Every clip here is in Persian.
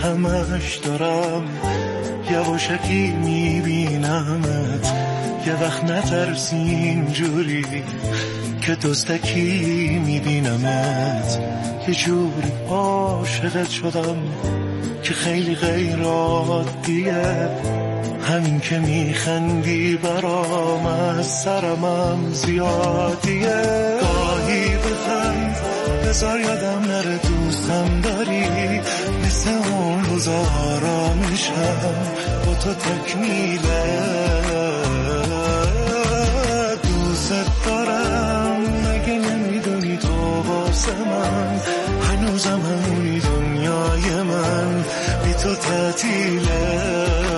همش دارم یواشکی میبینمت، یه وقت نترسی اینجوری که دزدکی میبینمت. یه جوری عاشقت شدم که خیلی غیر عادیه، همین که میخندی برام از سرمم زیادیه. گاهی بخند بذار یادم نره دوستم داری، مثل اون روزا آرامشم با تو تکمیله. دوست دارم مگه نمیدونی تو واسه من هنوزم همونی، دنیای من بی تو تعطیله.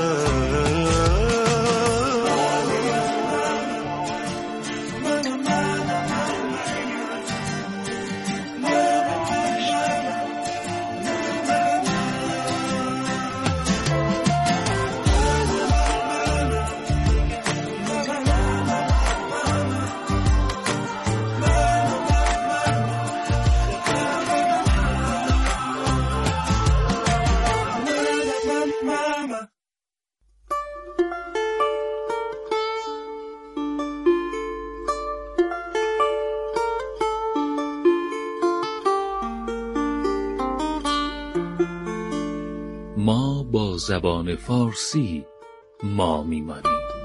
ما با زبان فارسی ما میمانیم.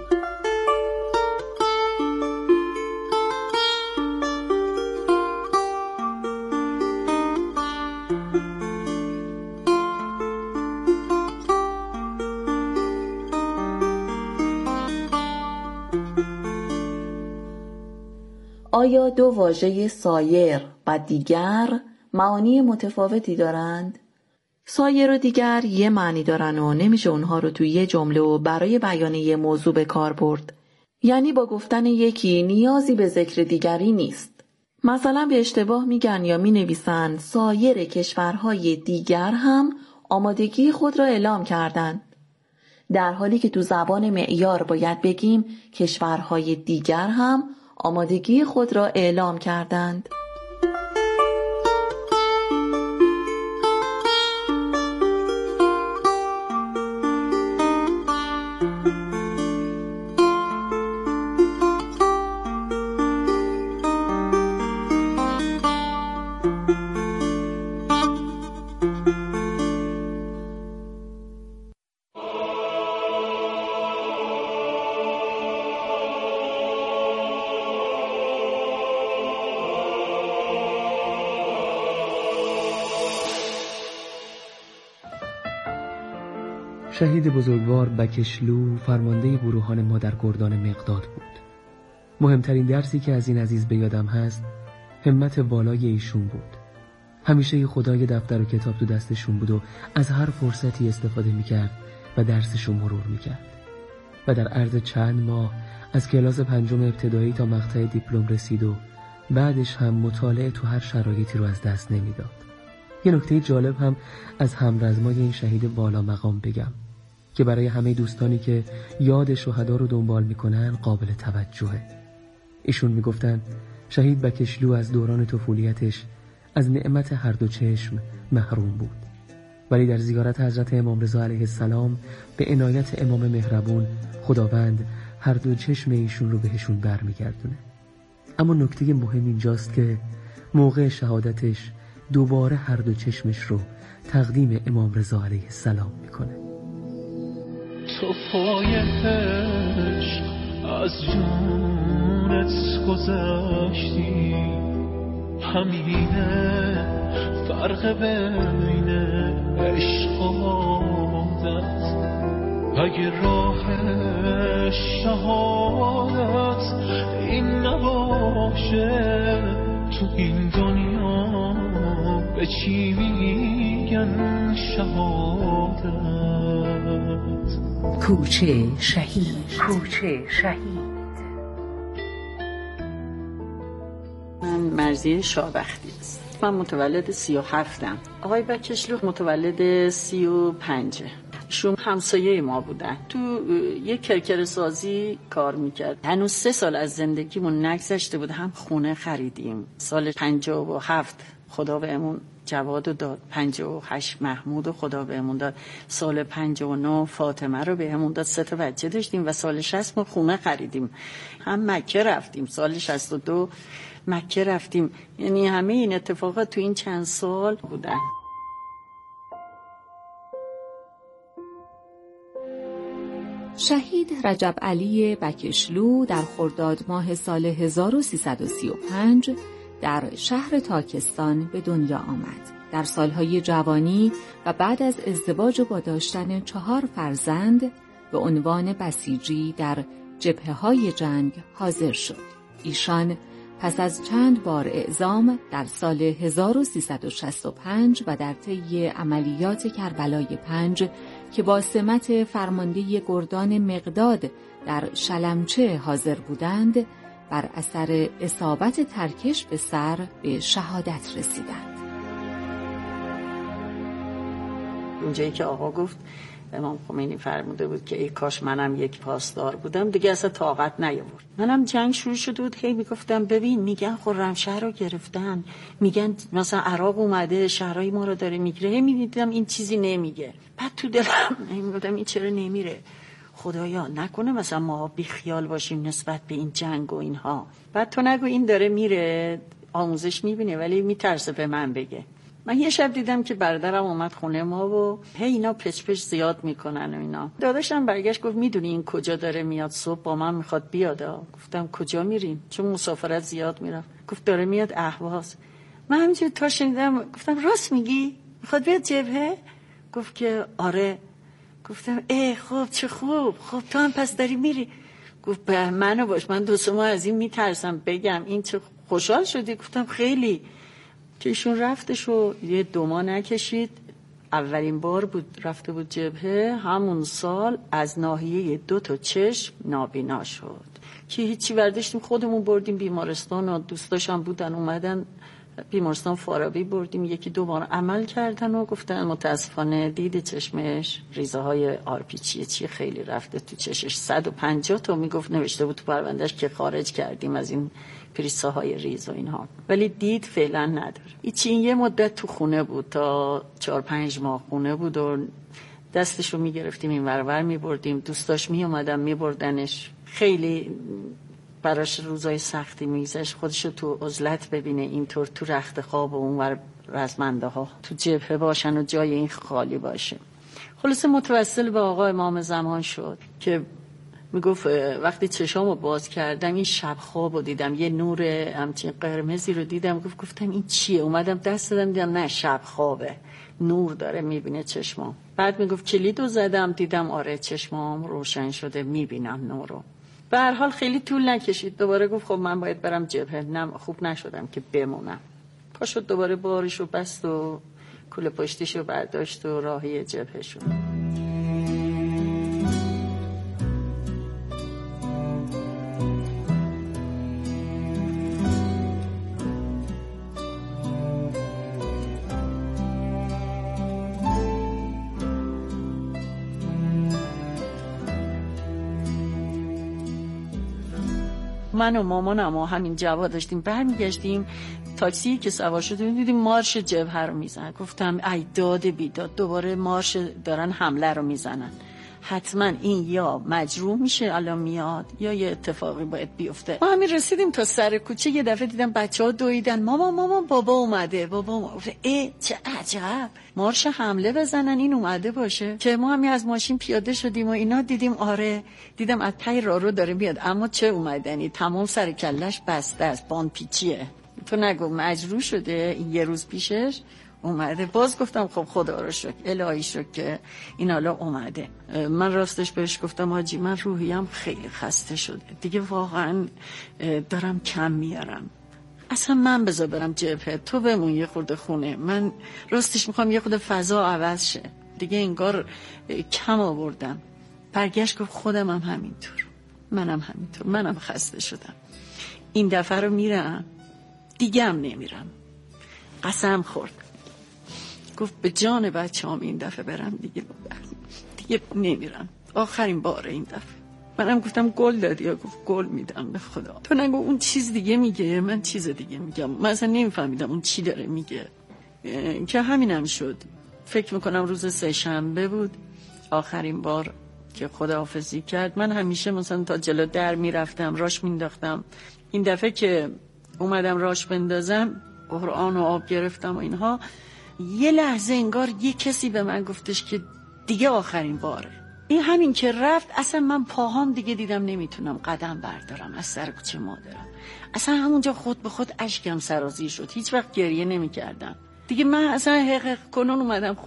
آیا دو واژه سایر و دیگر معانی متفاوتی دارند؟ سایر و دیگر یه معنی دارن و نمیشه اونها رو توی یه جمله و برای بیان یه موضوع به کار برد. یعنی با گفتن یکی نیازی به ذکر دیگری نیست. مثلا به اشتباه میگن یا مینویسن سایر کشورهای دیگر هم آمادگی خود را اعلام کردند، در حالی که تو زبان معیار باید بگیم کشورهای دیگر هم آمادگی خود را اعلام کردند. شهید بزرگوار بکشلو فرمانده گروهان مادرگردان مقداد بود. مهمترین درسی که از این عزیز به یادم هست همت بالای ایشون بود. همیشه خدای دفتر و کتاب تو دستشون بود و از هر فرصتی استفاده میکرد و درسشون مرور میکرد و در عرض چند ماه از کلاس 5 ابتدایی تا مقطع دیپلم رسید و بعدش هم مطالعه تو هر شرایطی رو از دست نمیداد. یه نکته جالب هم از همرزمای این شهید بالا مقام بگم که برای همه دوستانی که یاد شهدا رو دنبال میکنن قابل توجهه. ایشون میگفتن شهید بکشلو از دوران طفولیتش از نعمت هر دو چشم محروم بود، ولی در زیارت حضرت امام رضا علیه السلام به عنایت امام مهربون خداوند هر دو چشم ایشون رو بهشون برمیگردونه. اما نکته مهم اینجاست که موقع شهادتش دوباره هر دو چشمش رو تقدیم امام رضا علیه السلام میکنه. تو پای عشق از جونت گذشتی، همینه فرق بین عشق و عادت. اگه راه شهادت این نباشه، تو این دنیا به چی میگن شهادت؟ کوچه شهید. کوچه شهید. من مرضیه شابختی است. من متولد 37م. آقای بکشلو متولد 35. شون همسایه ما بودن. تو یک کرکر سازی کار میکرد. هنوز 3 سال از زندگیمون نگذشته بود هم خونه خریدیم. سال 57 خدا بهمون جواد رو داد، 58 محمود رو خدا بهمون داد، سال 59 فاطمه رو بهمون داد. 3 تا بچه داشتیم و سال 60 ما خونه خریدیم، هم مکه رفتیم، سال 62 مکه رفتیم. یعنی همه این اتفاقات تو این چند سال بودن. شهید رجب علی بکشلو در خرداد ماه سال 1335 در شهر تاکستان به دنیا آمد. در سالهای جوانی و بعد از ازدواج و با داشتن 4 فرزند به عنوان بسیجی در جبهه‌های جنگ حاضر شد. ایشان پس از چند بار اعزام در سال 1365 و در طی عملیات کربلای 5 که با سمت فرمانده گردان مقداد در شلمچه حاضر بودند، بر اثر اصابت ترکش به سر به شهادت رسیدند. اونجایی که آقا گفت امام خمینی فرموده بود که ای کاش منم یک پاسدار بودم، دیگه اصلا طاقت نیاورد. منم جنگ شروع شده بود، هی میگفتم ببین میگن خرمشهر رو گرفتن، میگن مثلا عراق اومده شهرهای ما رو داره میگیره، هی میدیدم این چیزی نمیگه. بعد تو دلم میگفتم این چرا نمیره، خدایا نکنه مثلا ما بیخیال باشیم نسبت به این جنگ و اینها. بعد تو نگو این داره میره آموزش میبینه ولی میترسه به من بگه. من یه شب دیدم که برادرم اومد خونه ما و هی اینا پچ پچ زیاد میکنن و اینا. داداشم برگشت گفت میدونی این کجا داره میاد، صبح با من میخواد بیاد. گفتم کجا میرین؟ چون مسافرت زیاد میرم. گفت داره میاد اهواز. من همینجوری تا شنیدم گفتم راست میگی؟ میخواد بیاد جبهه؟ گفت که آره. گفتم خب چه خوب، خب تو هم پس داری میری؟ گفت به منو باش، من 2 ماه از این میترسم بگم. این چه خوشحال شدی؟ گفتم خیلی. که ایشون رفتش و یه 2 ماه نکشید اولین بار بود رفته بود جبهه، همون سال از ناحیه 2 تا چشم نابینا شد که هیچی. برداشتیم خودمون بردیم بیمارستان و دوستاش هم بودن اومدن بیمارستان فارابی بردیم، 1-2 بار عمل کردن و گفتن متاسفانه دید چشمش ریزه های آرپیچی چی خیلی رفته تو چشش. 150 تا میگفت نوشته بود تو پروندهش که خارج کردیم از این پریسه های ریز و اینها، ولی دید فعلا نداره. این یه مدت تو خونه بود تا 4-5 ماه خونه بود و دستشو میگرفتیم این ورور میبردیم، دوستاش میومدن میبردنش. خیلی براش روزای سختی میگذشت، خودشو تو عزلت ببینه اینطور تو رخت خواب و اونور رزمنده ها تو جبهه باشن و جای این خالی باشه. خلاصه متوسل به آقا امام زمان شد که میگفت وقتی چشامو باز کردم این شب خوابو دیدم، یه نور همچین قرمزی رو دیدم. گفتم این چیه؟ اومدم دست دادم دیدم نه شب خوابه، نور داره میبینه چشمام. بعد میگفت کلیدو زدم دیدم آره چشمام روشن شده میبینم نورو. به هر حال خیلی طول نکشید دوباره گفت خب من باید برم جبهه. خوب نشدم که بمونم. پا شد دوباره بارشو بست و کوله پشتیشو برداشت و راهی جبهه شد. من و مامانم و همین جواد داشتیم برمیگشتیم، تاکسی که سوار شدیم دیدیم مارش جبهه رو میزنن. گفتم ای داد بیداد، دوباره مارش دارن حمله رو میزنن، حتما این یا مجروح میشه الان میاد یا یه اتفاقی باید بیفته. ما همین رسیدیم تا سر کوچه یه دفعه دیدم بچه‌ها دویدن مامان بابا اومده. چه عجب، مارش حمله بزنن این اومده باشه. که ما همین از ماشین پیاده شدیم و اینا دیدیم آره، دیدم از ته راهرو داره میاد، اما چه اومدنی تمام سر کلش بسته است، باند پیچیه. تو نگو مجروح شده یه روز پیشش اومده. باز گفتم خب خدا رو شکر الهی شکر که این حالا اومده. من راستش بهش گفتم حاجی من روحیم خیلی خسته شده دیگه، واقعا دارم کم میارم، اصلا من بذار برم جبهه، تو بمون یه خورده خونه. من راستش میخوام یه خورده فضا عوض شه دیگه، انگار کم آوردم. برگشت گفت خودم هم همینطور، منم همینطور، منم خسته شدم. این دفعه رو میرم دیگه هم نمیرم، قسم خورد. گفت به جان بچه‌ام این دفعه برم دیگه نمیرم، آخرین باره این دفعه. منم گفتم گل دادی؟ یا گفت گل میدم به خدا. تو نگو اون چیز دیگه میگه من چیز دیگه میگم، من اصلا نمیفهمیدم اون چی داره میگه. که همینم شد. فکر میکنم روز سه‌شنبه بود آخرین بار که خداحافظی کرد. من همیشه مثلا تا جلو در میرفتم، راش مینداختم. این دفعه که اومدم راش بندازم، قرآن و آب گرفتم و اینها، یه لحظه انگار یه کسی به من گفتش که دیگه آخرین باره. این همین که رفت، اصلا من پاهام دیگه دیدم نمیتونم قدم بردارم از سر کوچه مادرم. اصلا همونجا خود به خود اشکم سرازیر شد. هیچ وقت گریه نمیکردم دیگه. من اصلا حق کنون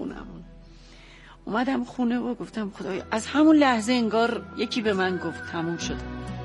اومدم خونه و گفتم خدایا، از همون لحظه انگار یکی به من گفت تموم شده.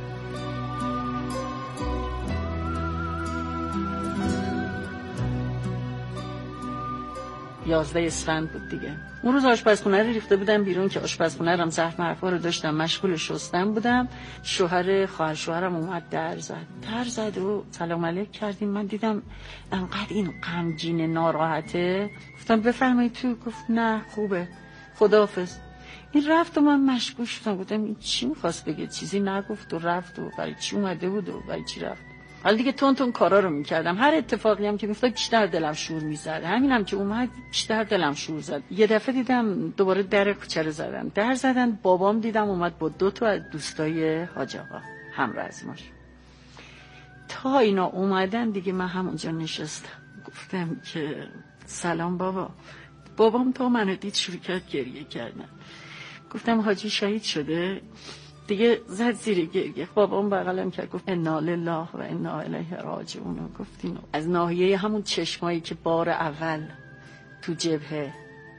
11 اسفند بود دیگه. اون روز آشپزخونه رو ریخته بودم بیرون که آشپزخونه رم زهر مرفا رو داشتم، مشغول شستن بودم. خواهر شوهرم اومد در زد و سلام علیک کردیم. من دیدم انقدر این غمگین ناراحته، گفتم بفرمایید تو. گفت نه خوبه، خداحافظ. این رفت و من مشغول شدم، گفتم این چی میخواست بگه؟ چیزی نگفت و رفت و برای چی اومده بود و برای چی رفت. حالا دیگه تون کارا رو میکردم. هر اتفاقی هم که میافتاد بیشتر دلم شور میزد. همینم که اومد بیشتر دلم شور زد. یه دفعه دیدم دوباره در کوچه رو زدن. بابام دیدم اومد با 2 تا از دوستای حاج آقا همرزماش. تا اینا اومدن دیگه من همونجا نشستم. گفتم که سلام بابا. بابام تا منو دید شروع کرد گریه کردن. گفتم حاجی شهید شده؟ دیگه زد زیر گریه. بابام بغلم کرد گفت انا لله و انا الیه راجعون. گفتین از ناحیه همون چشمایی که بار اول تو جبهه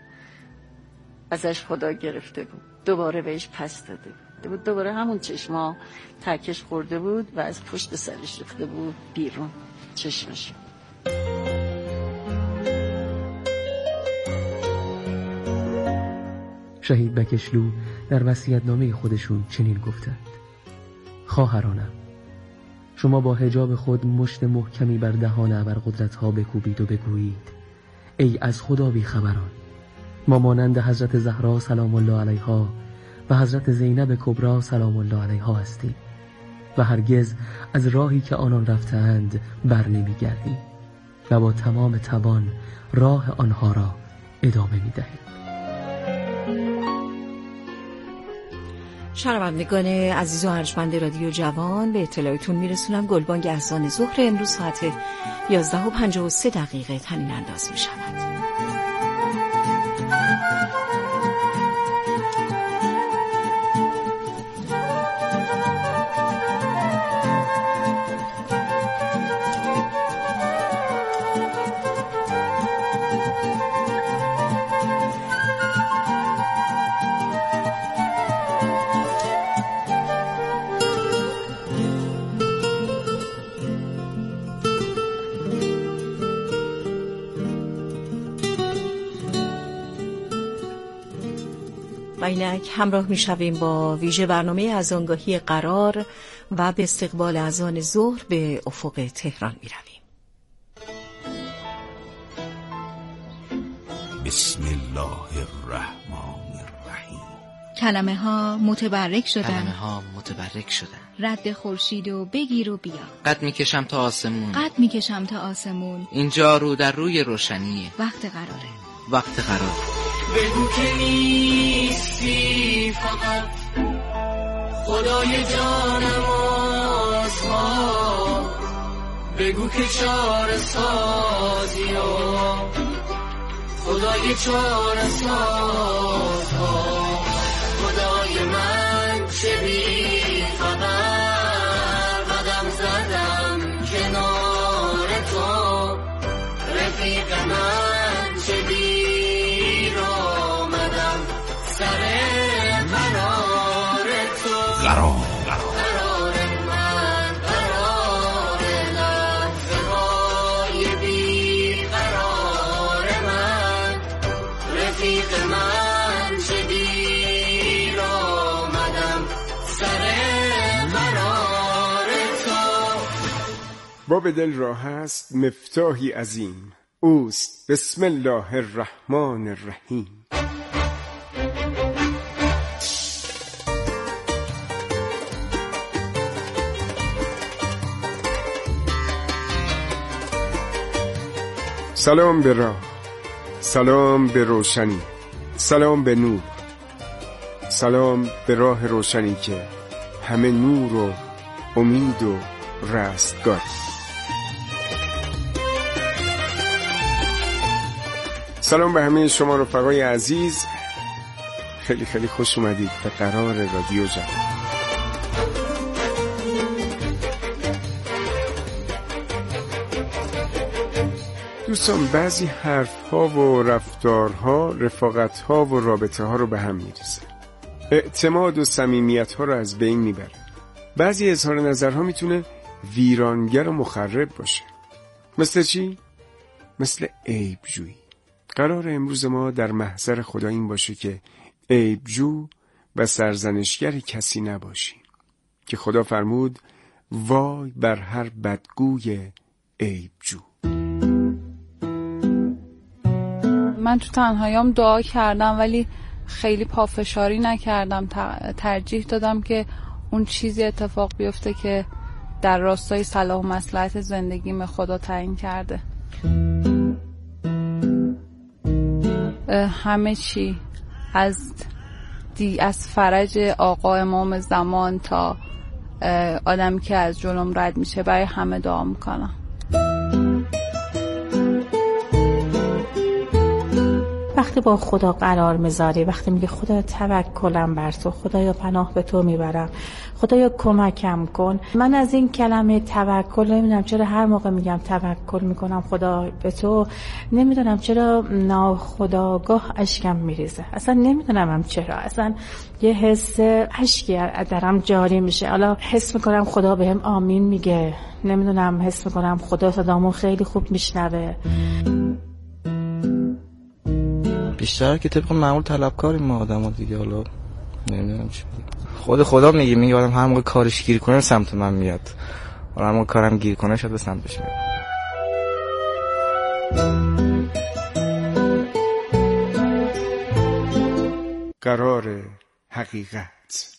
ازش خدا گرفته بود دوباره بهش پس داده بود. دوباره همون چشما تکش خورده بود و از پشت سرش ریخته بود بیرون چشمش. شهید بکشلو در وصیت‌نامه خودشون چنین گفتند: خواهرانم، شما با حجاب خود مشت محکمی بر دهان ابرقدرت‌ها بکوبید و بگویید ای از خدا بیخبران، ما مانند حضرت زهرا سلام الله علیها و حضرت زینب کبری سلام الله علیها هستیم و هرگز از راهی که آنان رفتند بر نمی‌گردیم و با تمام توان راه آنها را ادامه می‌دهیم. شنوندگان عزیز و ارجمند رادیو جوان، به اطلاعتون میرسونم گلبانگ اذان ظهر امروز ساعت 11:53 طنین انداز میشود. و اینک همراه می شویم با ویژه برنامه اذانگاهی قرار و به استقبال اذان ظهر به افق تهران می رویم. بسم الله الرحمن الرحیم. کلمه ها متبرک شدن. رد خورشید و بگیر و بیا. قد میکشم تا آسمون. اینجا رو در روی روشنیه. وقت قراره. بگو که نیستی فقط خدای جانمازها، بگو که چاره سازی و خدای چاره سازها، خدای من چه بی خبر قدم زدم کنار تو، رفیق من چه بی قرار من قرار لحظه های بی قرار من، رفیق من چه دیر آمدم سر قرار تو. باب دل را هست مفتاحی عظیم، اوست بسم الله الرحمن الرحیم. سلام به راه، سلام به روشنی، سلام به نور، سلام به راه روشنی که همه نور و امید و رستگار. سلام به همه شما رفقای عزیز، خیلی خیلی خوش اومدید به قرار رادیو جوان. دوستان، بعضی حرف‌ها و رفتارها رفاقت‌ها و رابطه‌ها رو به هم می‌ریزه، اعتماد و صمیمیت‌ها رو از بین میبره. بعضی اظهار نظرها میتونه ویرانگر و مخرب باشه. مثل چی؟ مثل عیبجویی. قرار امروز ما در محضر خدا این باشه که عیبجو و سرزنشگر کسی نباشیم، که خدا فرمود وای بر هر بدگوی عیبجو. من تو تنهاییام دعا کردم ولی خیلی پافشاری نکردم، ترجیح دادم که اون چیزی اتفاق بیفته که در راستای صلاح و مصلحت زندگیم خدا تعیین کرده. همه چی از فرج آقا امام زمان تا آدمی که از جلوم رد میشه برای همه دعا میکنم. وقتی با خدا قرار میذاری، وقتی میگه خدا توکلم بر تو، خدایا پناه به تو میبرم، خدایا کمکم کن. من از این کلمه توکل نمیدونم چرا هر موقع میگم توکل میکنم خدا به تو، نمیدونم چرا ناخودآگاه اشکم میریزه. اصلا نمیدونم چرا، اصلا یه حس اشکی درم جاری میشه. حالا حس میکنم خدا بهم آمین میگه، نمیدونم حس میکنم خدا صدامو خیلی خوب میشنوه. بیشتر که طبق معمول طلبکاریم ما آدم‌ها دیگه. حالا نمیدونم چی بگم، خدا میگه آدم هر موقع کارش گیر کنه سمت من میاد، حالا هر موقع کارم گیر کنه شاید به سمتش میاد. قرار حقیقت.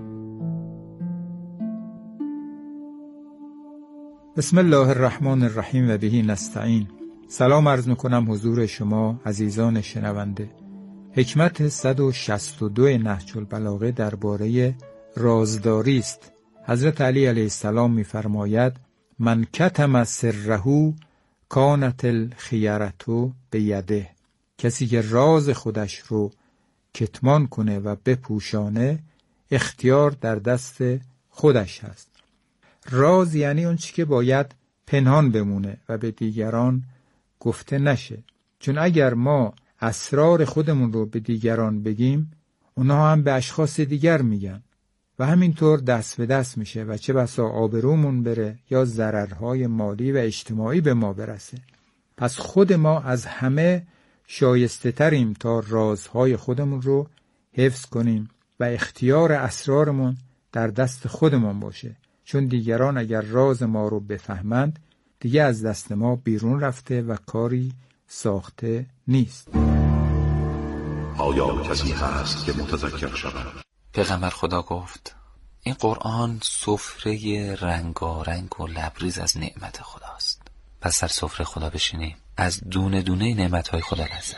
بسم الله الرحمن الرحیم و بهی نستعین. سلام عرض میکنم حضور شما عزیزان شنونده. حکمت 162 نهج البلاغه درباره رازداری است. حضرت علی علیه السلام میفرماید من کتم سره کانت الخیرة بیده. کسی که راز خودش رو کتمان کنه و بپوشانه، اختیار در دست خودش هست. راز یعنی اون چی که باید پنهان بمونه و به دیگران گفته نشه. چون اگر ما اسرار خودمون رو به دیگران بگیم، اونها هم به اشخاص دیگر میگن و همینطور دست به دست میشه و چه بسا آبرومون بره یا ضررهای مالی و اجتماعی به ما برسه. پس خود ما از همه شایسته تریم تا رازهای خودمون رو حفظ کنیم و اختیار اسرارمون در دست خودمون باشه. چون دیگران اگر راز ما رو بفهمند، دیگه از دست ما بیرون رفته و کاری ساخته نیست. آیا کسی هست که متذکر شود؟ پیغمبر خدا گفت این قرآن سفره رنگارنگ و لبریز از نعمت خداست. پس در سفره خدا بشینیم، از دونه دونه نعمتهای خدا لذت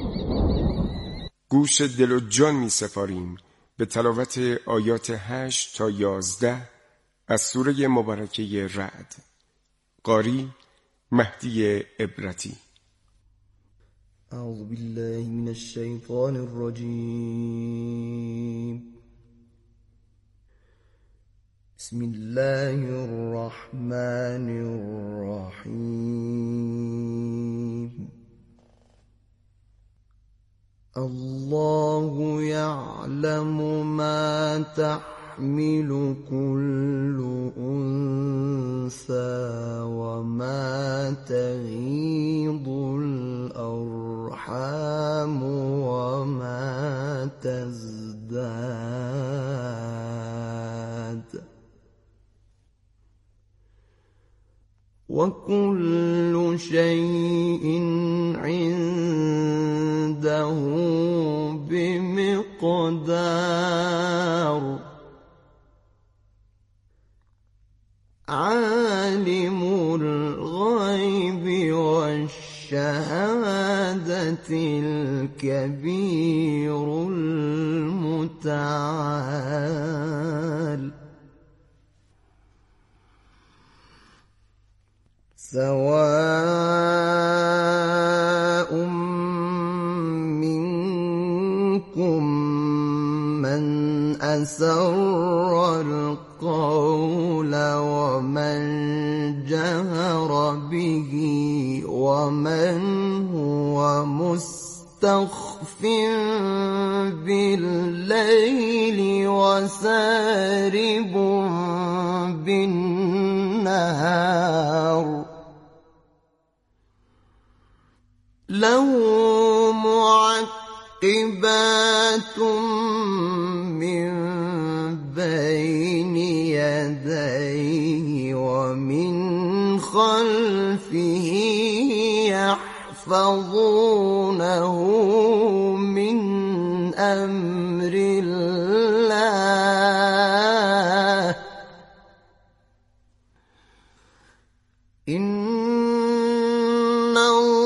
گوش دل و جان می سپاریم به تلاوت آیات 8 تا 11 از سوره مبارکه رعد. قاری مهدی عبرتی. اعوذ بالله من الشیطان الرجیم. بسم الله الرحمن الرحیم. الله يعلم ما تحمل كل أنثى وما تغيض الأرحام وما تزداد وكل شيء عنده بمقدار. عالم الغيب والشهادة الكبير المتعال سواء منكم من أسر القول ومن جهر به ومن هو مستخف بالليل وسارب بالنهار له معقبات من بين يديه ومن خلفه يحفظونه من أمر الله إن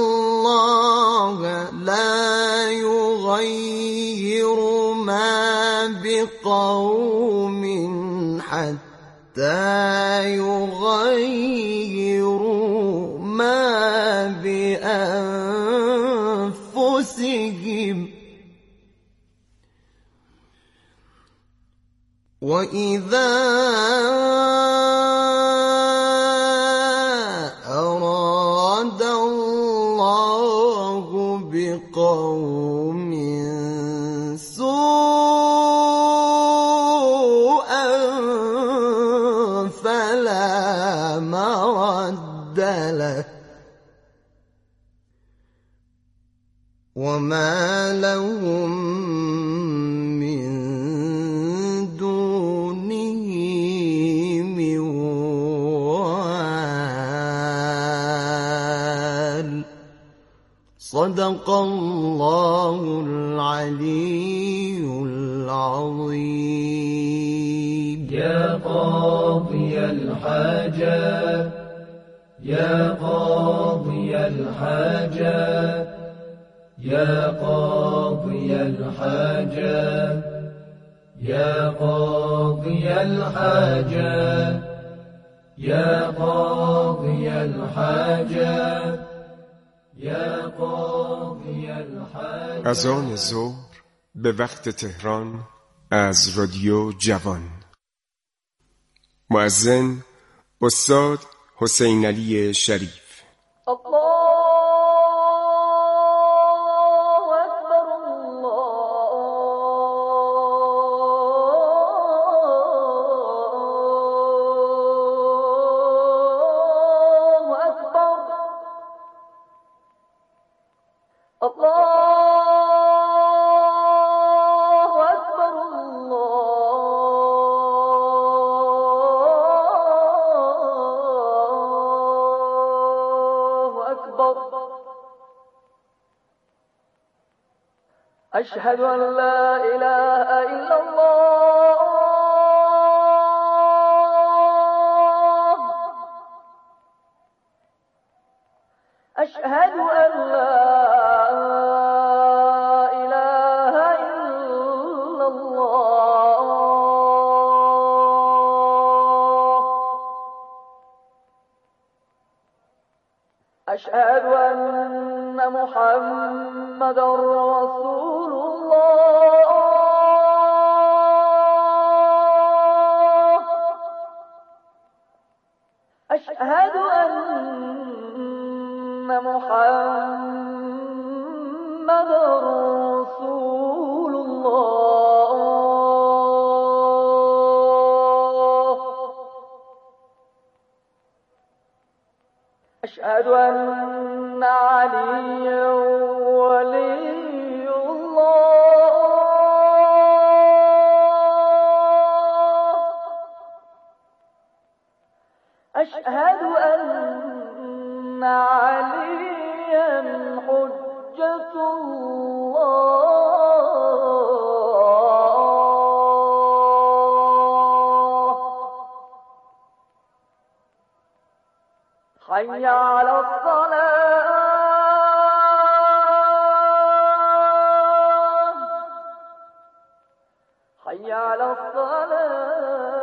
الله لا يغير ما بقوم حتى يغيروا ما بأنفسهم وإذا أراد الله بقوم سوءا فلا مرد له وما لهم من دونه من وال صدق الله العلي العظيم يا قاضي الحاجات يا قاضي الحاجات يا قاضي الحاجات يا قاضي الحاجات يا قاضي الحاجات يا قاضي الحاجات اذان ظهر به وقت تهران از رادیو جوان. مؤذن استاد حسین علی شریف. أشهد أن لا إله إلا الله أشهد أن لا إله إلا الله أشهد أن محمدا رسول الله أشهد أن محمدا رسول الله أشهد أن عليا ولي الله أشهد أن عليا حجة الله حي على الصلاة حي على الصلاة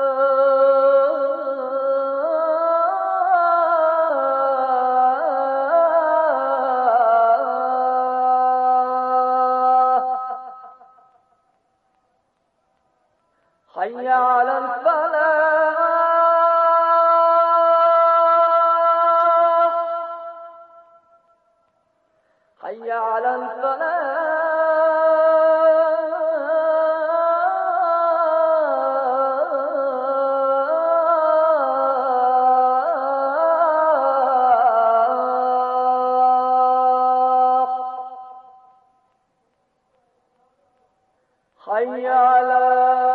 حي على الفلاح حي على الفلاح حي على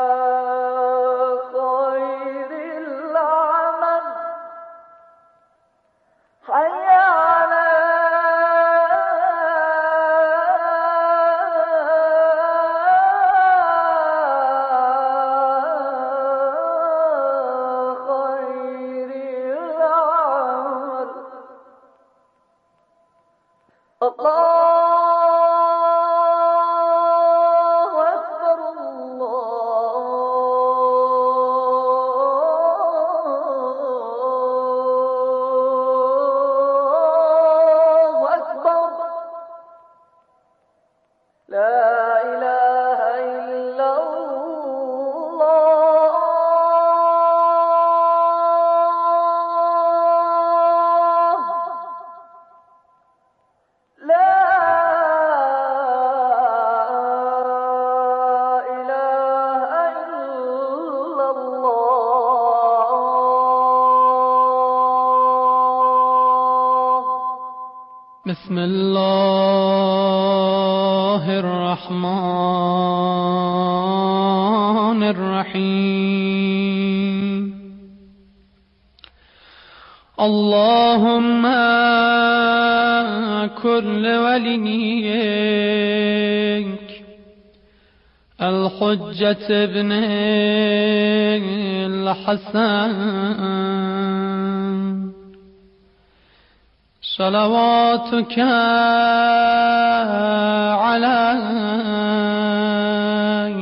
خير العمل حي على خير العمل الله بسم الله الرحمن الرحيم اللهم كن لوليك الحجة ابن الحسن صلواتك عليه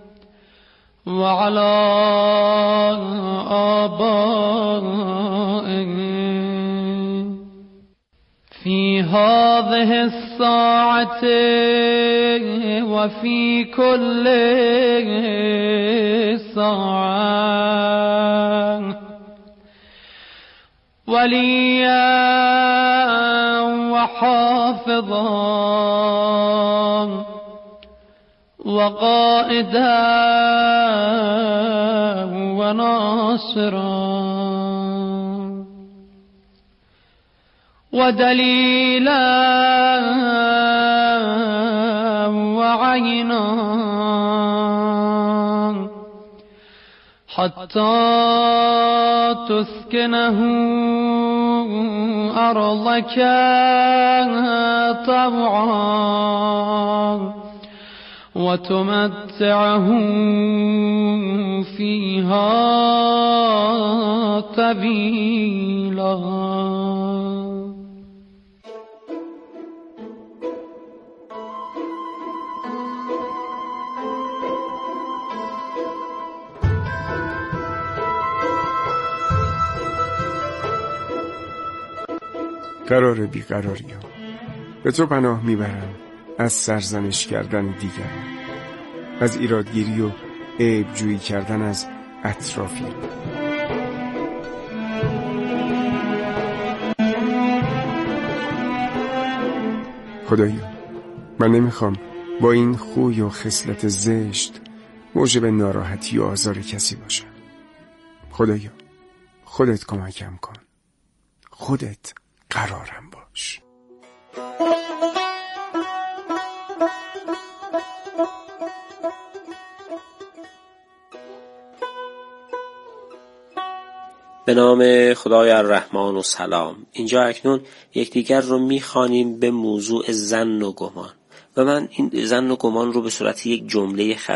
وعلى آبائه في هذه الساعة وفي كل ساعة وليا وحافظا وقائدا وناصرا ودليلا وعينا حتى تسكنه أرضك طوعا وتمتعه فيها طويلا. قرار بیقراری ها به تو پناه میبرم از سرزنش کردن دیگران، از ایرادگیری و عیب جویی کردن از اطرافیان. خدایا من نمیخوام با این خوی و خصلت زشت موجب ناراحتی و آزار کسی باشم. خدایا خودت کمکم کن، خودت قرارم باش. به نام خدای الرحمن و سلام. اینجا اکنون یکدیگر رو میخوانیم به موضوع ظن و گمان و من این ظن و گمان رو به صورت یک جمله